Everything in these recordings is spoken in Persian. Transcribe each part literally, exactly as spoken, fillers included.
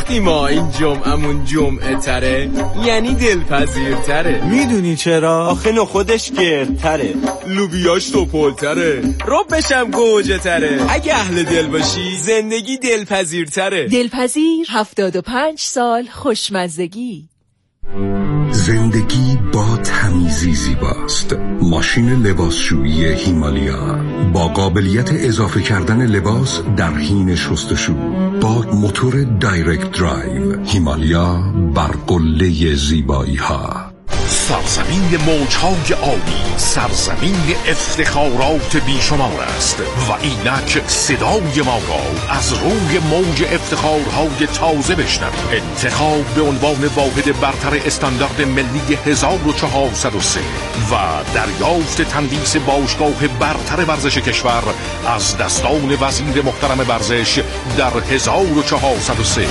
وقتی ما این جمعمون جمعه تره یعنی دلپذیر تره. میدونی چرا؟ آخه نخودش گردتره، لوبیاش توپل تره، ربشم گوجه تره. اگه اهل دل باشی زندگی دلپذیر تره. دلپذیر هفتاد و پنج سال خوشمزگی. زندگی با تمیزی زیباست. ماشین لباسشویی هیمالیا با قابلیت اضافه کردن لباس در حین شستشو با موتور دایرکت درایو. هیمالیا بر قله زیبایی ها. سرزمین موجهای آبی، سرزمین افتخارات بیشمار است و اینک صدای ما را از روی موج افتخارهای تازه بشنوید. انتخاب به عنوان واحد برتر استاندارد ملی هزار و چهارصد و سه و دریافت تندیس باشگاه برتر ورزش کشور از دستان وزیر محترم ورزش در هزار و چهارصد و سه.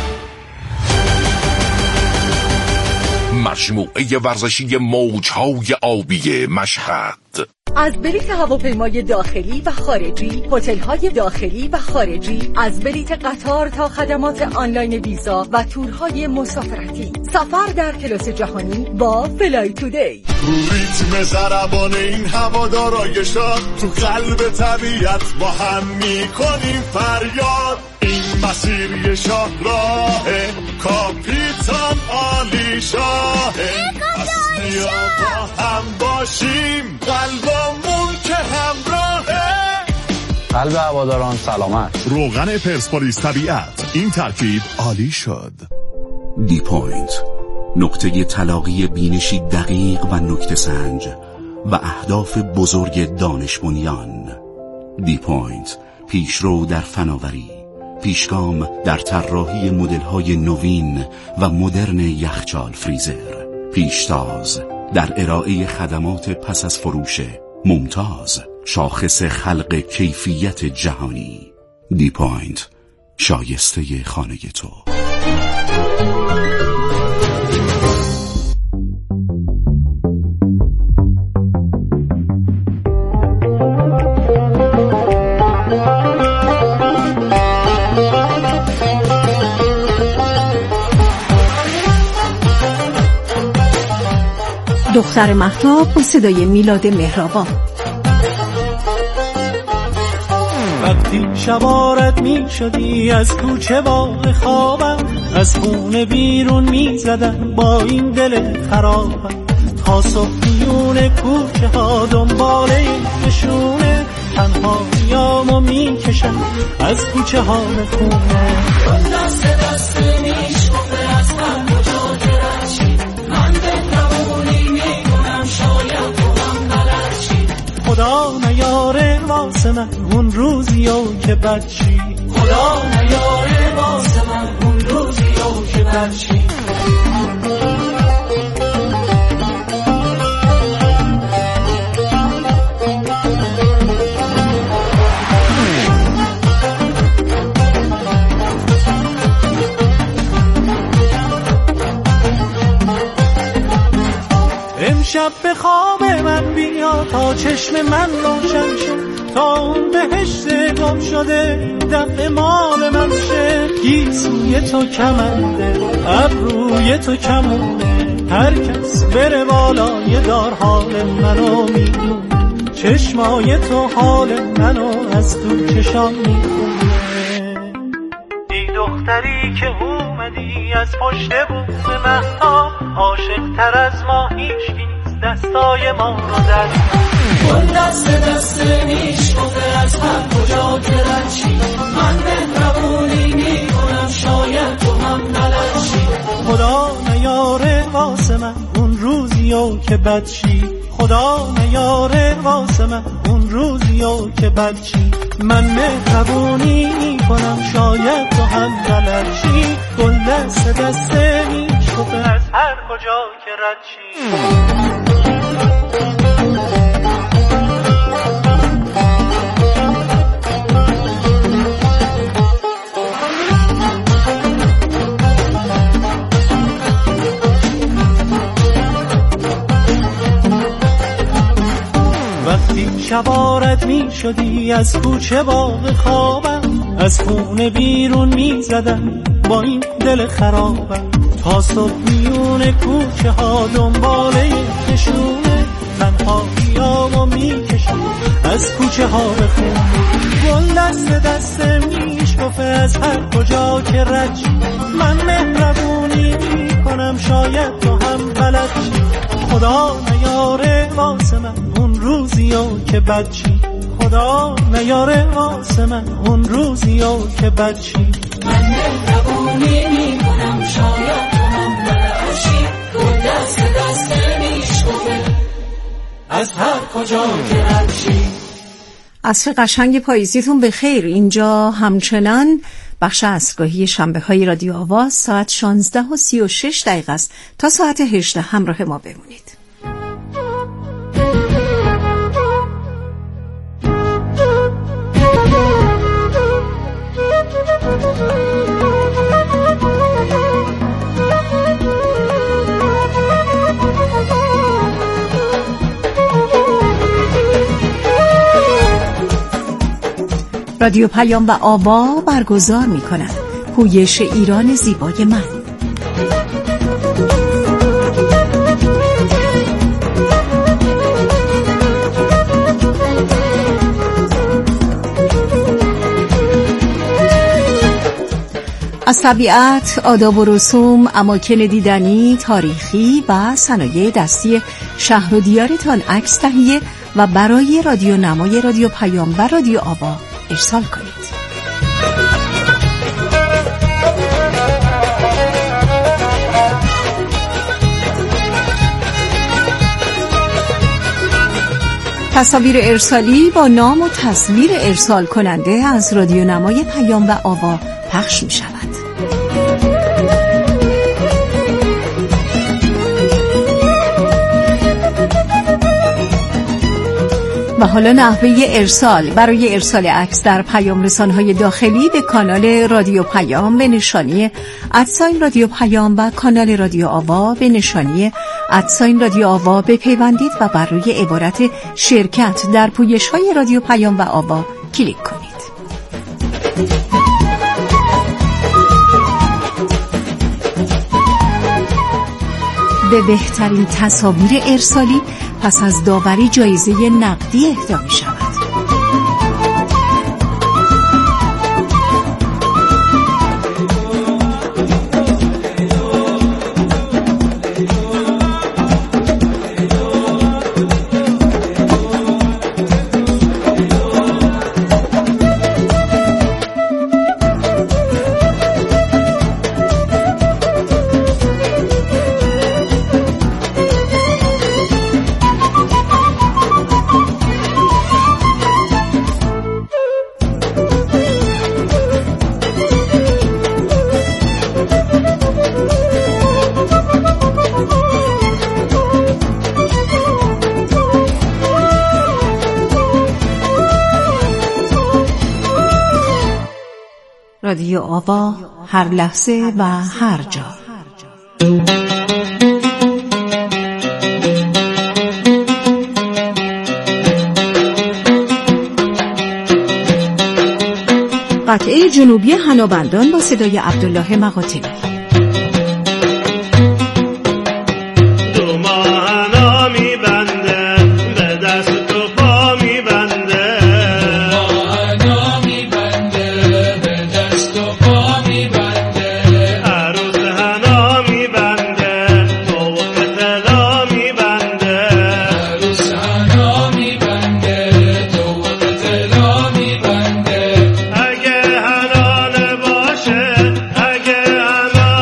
مجموعه ورزشی موجهای آبی مشهد. از بلیت هواپیمای داخلی و خارجی، هتل‌های داخلی و خارجی، از بلیت قطار تا خدمات آنلاین ویزا و تورهای مسافرتی. سفر در کلاس جهانی با فلای تودی. رو ریتم ضربان این هوادارای شاد، تو قلب طبیعت با هم میکنیم فریاد. این مسیر یه شاهراه کاپیتان عالی شاهه. پس بیا با هم باشیم، قلبمون که همراهه. قلب هواداران سلامت. روغن پرسپولیس طبیعت، این ترکیب عالی شد. دی پوینت، نقطه تلاقی بینشی دقیق و نکته سنج و اهداف بزرگ دانش بنیان. دی پوینت، پیشرو در فناوری، پیشگام در طراحی مدل‌های نوین و مدرن یخچال فریزر، پیشتاز در ارائه خدمات پس از فروش، ممتاز، شاخص خلق کیفیت جهانی. دی پوینت، شایسته خانه تو. دختر مهتاب با صدای میلاد مهربان. وقتی شبارت می شدی از کوچه باغ خوابم، از خونه بیرون می زدم با این دل خرابم. تا صبح میون کوچه ها دنبال نشونه، تنها میامو می کشم از کوچه ها به خونه. دست دست میشونه از هر کجا درچی، من بهترونی میکنم شاید تو هم بلدشی. خدا نیاره واسه من اون روزیو که بچی، خدا نیاره واسه من اون روزیو که بچی. امشب به خواب من بیا تا چشم من روشن شد، تا اون بهشت گم شده دفع مال من شه. گیسوی تو کمنده ابروی تو کمونه، هر کس بره بالای دار حال منو میدونه. چشمای تو حال منو از تو چشام میخونه. ای دختری که اومدی از پشت بوم مهتاب، عاشق تر از ما هیچ نیست دستای ما رو در. اون دست دست میشکفه از هر کجا که رچی، من مهربونی میکنم شاید تو هم بلدشی. خدا نیاره واسه من اون روزیو که بدشی، خدا نیاره واسه من اون روزیو که بدشی. من مهربونی میکنم شاید تو هم بلدشی. گل دست دست میشکفه از هر کجا که ردشی. وقتی شبارت می شدی از کوچه باغ خوابم، از خونه بیرون می زدم با این دل خرابم تا صبح میونه کوچه ها دنباله نشونه تنهاییامو میکشم از کوچه ها به خون گل دست دست میشکفه از هر کجا که رد شی من مهربونی میکنم شاید تو هم بلد شی خدا نیاره واسه من اون روزیو که بد شی خدا نیاره واسه من اون روزیو که بد شی من مهربونی میکنم شاید تو هم بلد شی گل دست دست میشکفه از هر کجا که رد شی. عصر قشنگ پاییزیتون به خیر. اینجا همچنان بخش عصرگاهی شنبه های رادیو آواز ساعت شانزده و سی و شش دقیقه است. تا ساعت هجده همراه ما بمونید. رادیو پیام و آوا برگزار می کند پویش ایران زیبای من. از طبیعت، آداب و رسوم، اماکن دیدنی، تاریخی و صنایع دستی شهر و دیارتان عکس تهیه و برای رادیو نمای رادیو پیام و رادیو آوا ارسال کنید. تصاویر ارسالی با نام و تصویر ارسال کننده از رادیو نمای پیام و آوا پخش می شود. و حالا نحوه ارسال. برای ارسال عکس در پیام رسانه‌های داخلی به کانال رادیو پیام به نشانی ادساین رادیو پیام و کانال رادیو آوا به نشانی ادساین رادیو آوا بپیوندید و بر روی عبارت شرکت در پویش‌های رادیو پیام و آوا کلیک کنید. به بهترین تصاویر ارسالی پس از داوری جایزه نقدی اهدا می شود. رادیو آوا، هر لحظه و هر جا. قطعه جنوبی حنابندان با صدای عبدالله مقاتلی. اگه حلال باشه، اگه حلال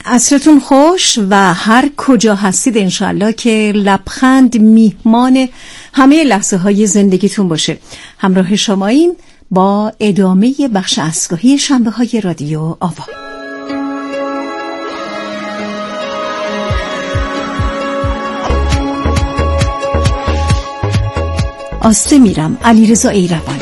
عصرتون خوش و هر کجا هستید انشالله که لبخند میهمان همه لحظه های زندگیتون باشه. همراه شماییم با ادامه بخش اسگاهی شنبه های رادیو آوا. آسته میرم، علیرضا ایروانی.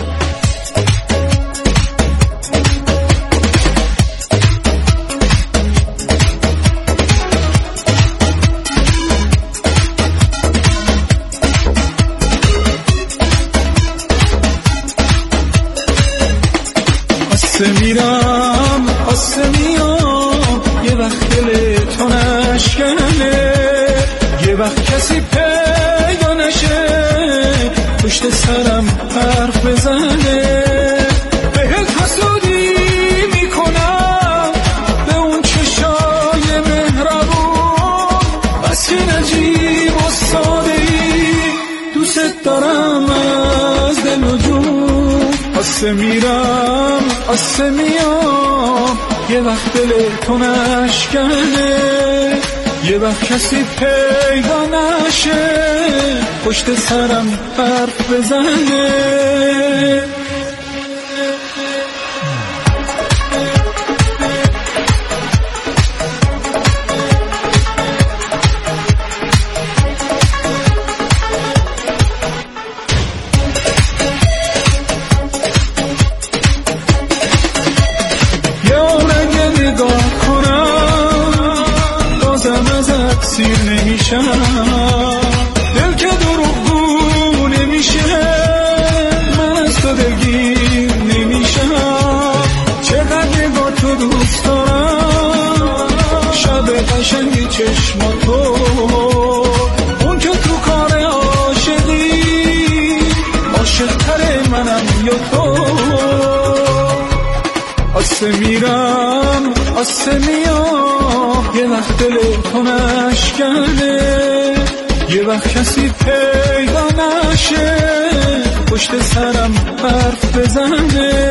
آسته میرم، آسته میام، یه وقت دل تو نشکنه، یه وقت کسی پیدا نشه پشت سرم حرف بزنه، بهت حسودی میکنم به اون چشای مهربون، بس که نجیب و ساده ای دوست دارم از دل و جون. آسته میرم، آسته میام، یه وقت دل تو نشکنه، یه وقت کسی پیدا نشه پشت سرم حرف بزنه. سیر نمیشم، دل که دروغگو نمیشه، من از تو دلگیر نمیشم، چقدر نگاه تو دوست دارم، شب قشنگی چشماتو، اون که تو کار عاشقی عاشق تر منم یا تو. آسته میرم، آسته میام، یه وقت دل تو نشکنه، یه وقت کسی پیدا نشه پشت سرم حرف بزنه.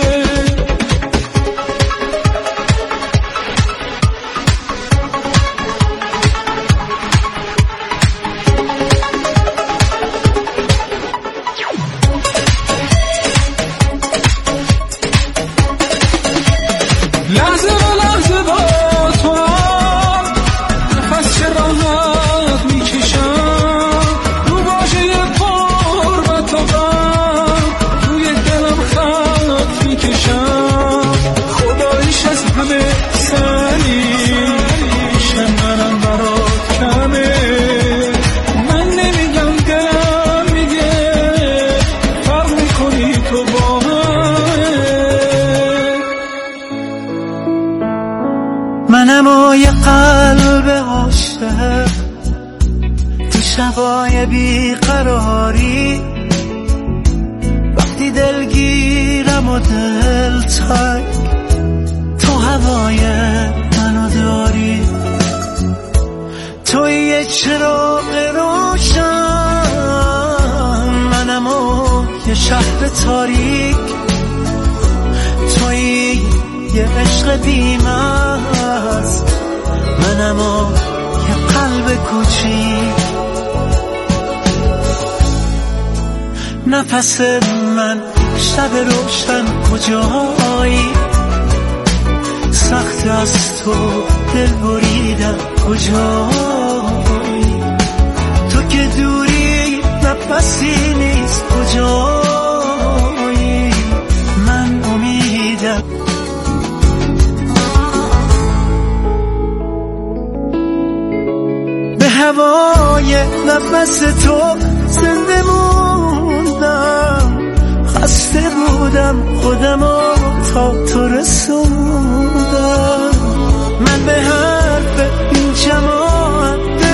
شبای بیقراری وقتی دلگیرم و دل تنگ، تو هوای منو داری، توی یه چراغ روشن، منم و یه شهر تاریک، توی یه عشق بی‌مست، منم و یه قلب کوچیک. نفس من شب روشن کجایی، سخت از تو دل بریدم کجایی، تو که دوری نفسی نیست کجایی، من امیدم. به هوای نفس تو زنده موندم، خسته بودم خودمو تا تو رسوندم، من به حرف این جماعت دل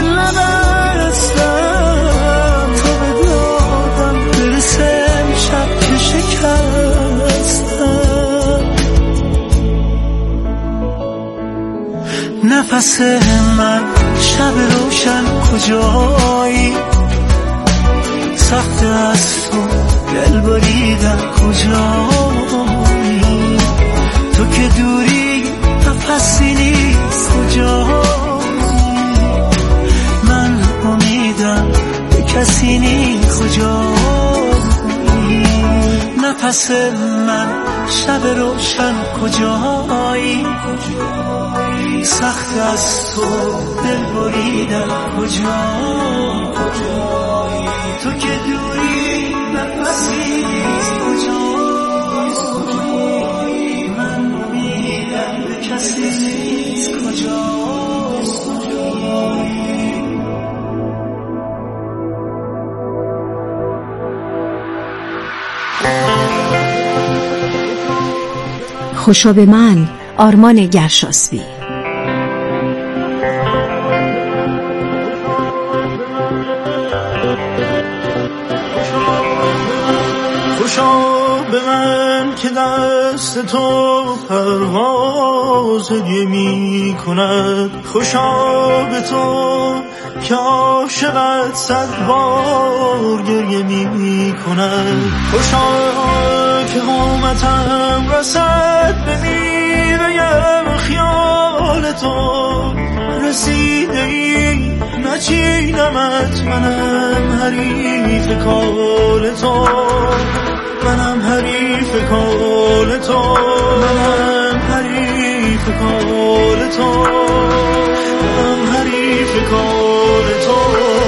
نبستم، تو به دادم برسم شب که شکستم. نفس من شب روشن کجایی، سخت از تو دل بریدم کجایی، تو که دوری نفسی نیست کجایی. کجایی؟ من امیدم به کسی نی کجایی؟ نفس من شب روشن کجایی؟ سخت از تو دل بریدم کجایی؟ تو که دوری نفسی کجایی؟ من امیدم به کسی نیست کجایی؟ خوشا به من، آرمان گرشاسبی. خوشا به من که دست تو پرواز هدیه می کند، خوشا به تو که عاشقت صد بار گریه می کند، خوشا که قامتم رسد به میوه خیال تو، رسیده ای نچینمت، منم حریف کال تو، منم حریف کال تو، منم حریف کال تو، منم حریف کال تو.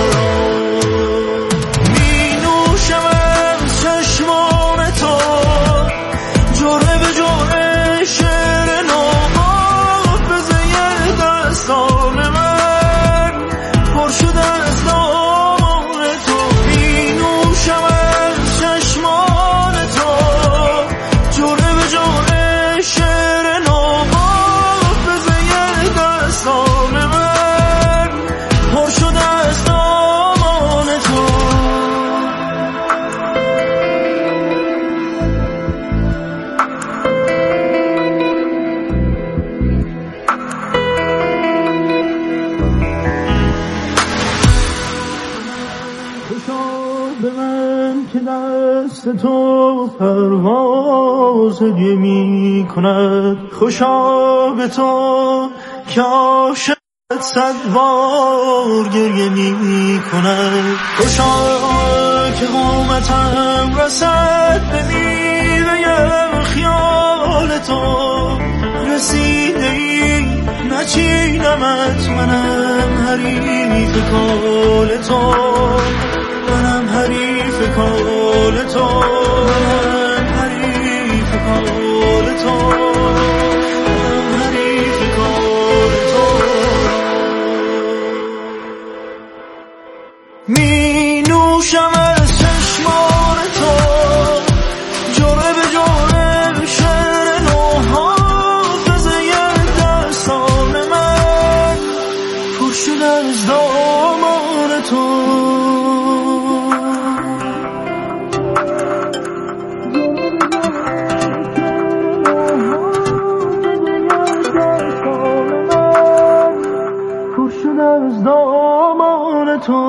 می نوشم از چشمان تو جرعه به جرعه شعر نو، حافظه دستان من پر شده از دامان تو. می نوشم از چشمان تو جرعه به جرعه شعر نو، حافظه دستان من پر شده از دامان تو. خوشا به من که دست تو پرواز هدیه می کند، خوشا به تو که عاشقت صد بار گریه می کند، خوشا که قامتم رسد به میوه خیال تو، رسیده ای نچینمت، منم حریف کال تو، منم حریف کال تو، منم حریف کال تو، منم حریف کال تو. می نوشم از چشمان تو جرعه به جرعه شعر نو، حافظه دستان من پر شده از دامان تو. پر شده از دامان تو.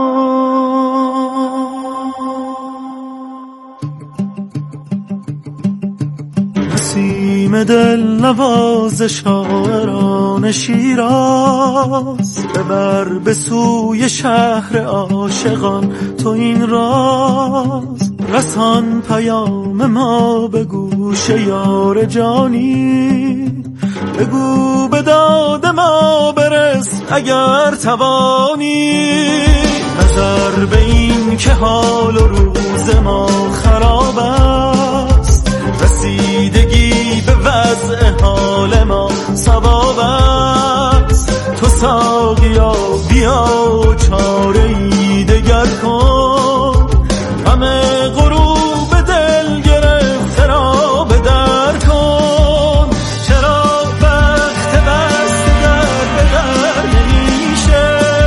نسیم دل نواز شاعران شیراز، ببر به سوی شهر عاشقان تو این راز، رسان پیام ما به گوش یار جانی، بگو به داد ما برس اگر توانی، نظر به این که حال و روز ما خراب است، رسیدگی به وضع حال ما ثواب است. تو ساقیا بیا چاره ای دگر کن، همه غروب دل گرفته را به در کن. چرا وقت بست در به در نمیشه،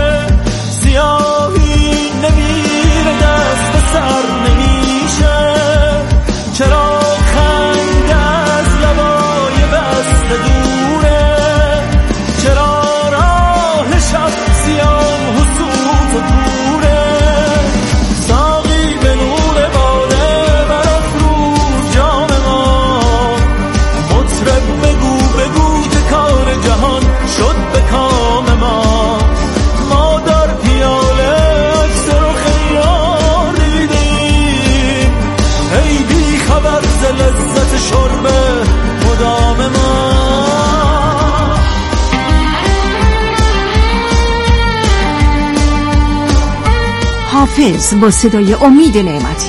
سیاهی نمیره دست به سر نمیشه، چرا خنده از لبای بسته دوره، چرا راه شب سیاه و سوز و حافظ با صدای امید نعمتی.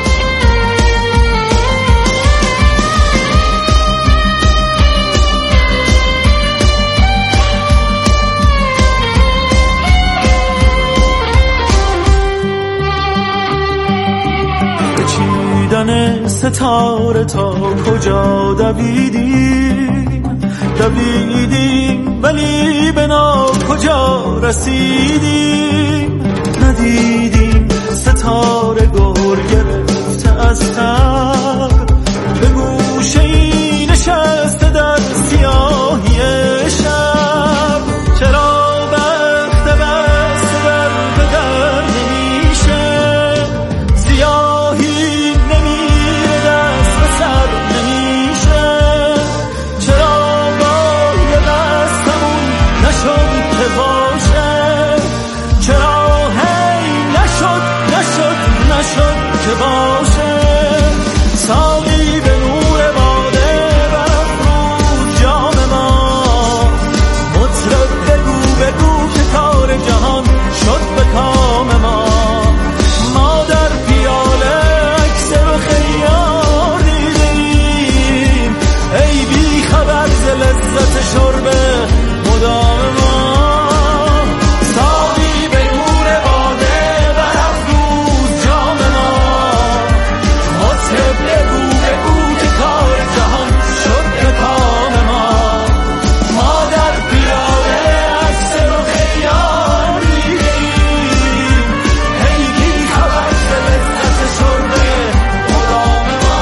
چیدن ستاره تا کجا دویدیم دویدیم ولی به نا کجا رسیدیم، ندیدیم ستاره گر گرفته از تر، به گوشه‌ای نشسته در سیاهی شب. چرا بخت بسته در به در نمیشه، سیاهی نمیره دست به سر نمیشه. چرا بای دستمون نشد که باشه، چرا هی نشد نشد نشد که باشه. ساقی به نور باده برافروز جام ما، مطرب بگو بگو که کار جهان شد به کام ما. ما در پیاله عکس رو خیار دیدیم، ای بی خبر ز لذت شرب مدام ما. ساقی به نور باده برافروز جام ما، مطرب بگو بگو که کار جهان شد به کام ما. ما در پیاله عکس رو خیار دیدیم، ای بی خبر ز لذت شرب مدام ما.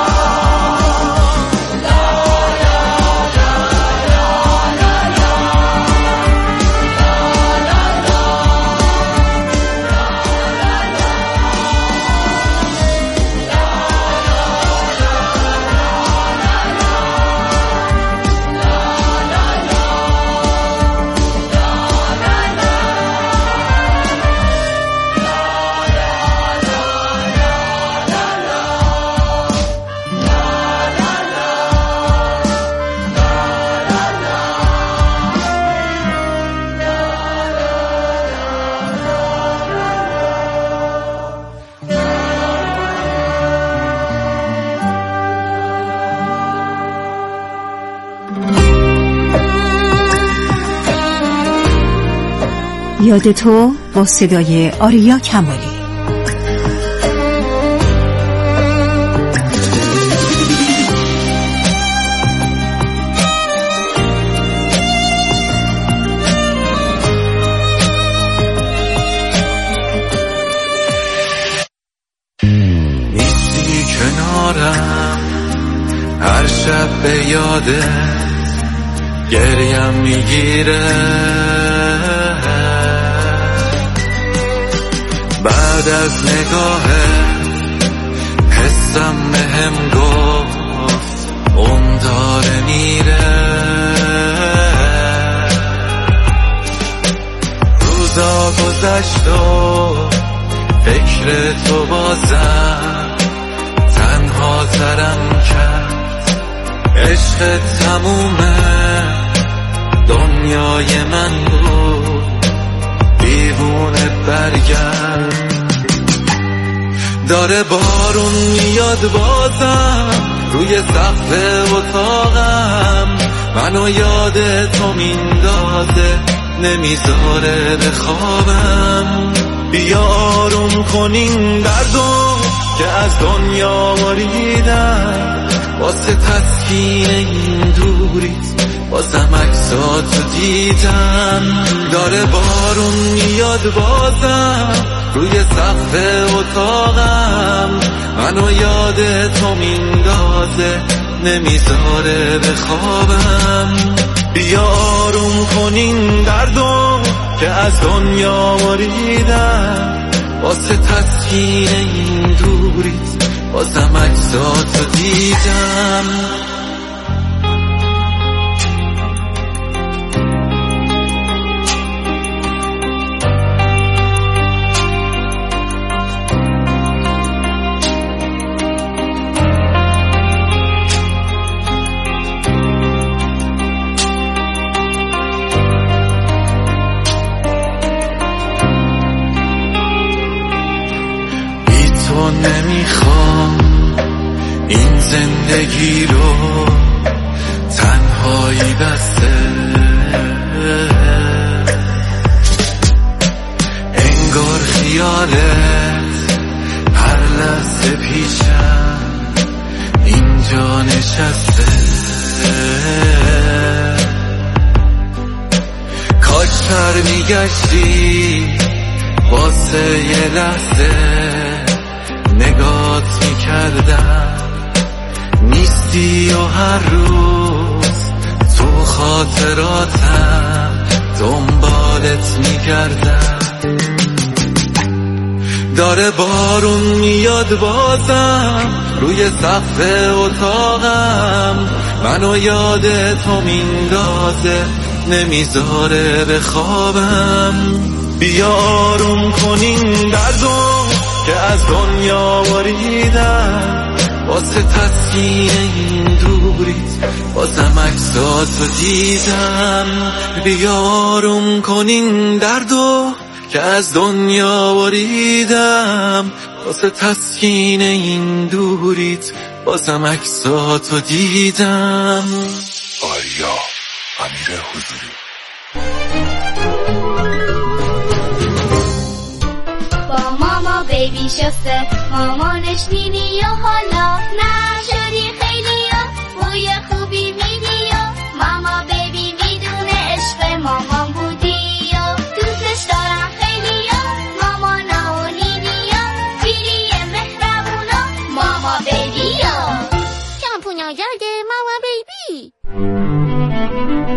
یاد تو با صدای آریا کمالی. نیستی کنارم هر شب به یادت گریم میگیره، بعد از نگاه حسم بهم گفت اون داره میره. روزا گذشت و فکر تو بازم تنها ترم کرد، عشق تمومه دنیای من بود، دیوونه برگرد. داره بارون میاد بازم روی سقف اتاقم، منو یاد تو میندازه نمیذاره بخوابم. بیا آروم کنین دردو که از دنیا مریدم، واسه تسکین این دوریت بازم عکساتو دیدم. داره بارون میاد بازم روی سقف اتاقم، منو یاد تو میندازه نمیذاره بخوابم. بیا آروم کنین دردو که از دنیا مریدم، واسه تسکین این دوریت بازم عکساتو دیدم. چون نمیخوام این زندگی رو تنهایی بسته، انگار خیالت هر لحظه پیشم اینجا نشسته. کاش پر میگشتی واسه یه لحظه نگات میکردم، نیستی و هر روز تو خاطراتم دنبالت میگردم. داره بارون میاد بازم روی سقف اتاقم، منو یاد تو میندازه نمیذاره بخوابم. بیا آروم کنین دردو که از دنیا بریدم، واسه تسکین این دوریت بازم عکساتو دیدم. بیا آروم کنین دردو که از دنیا بریدم، واسه تسکین این دوریت بازم عکساتو دیدم. آریا امیر حضوری. با ماما بیبی شسته، مامانش نینی و حالا نشه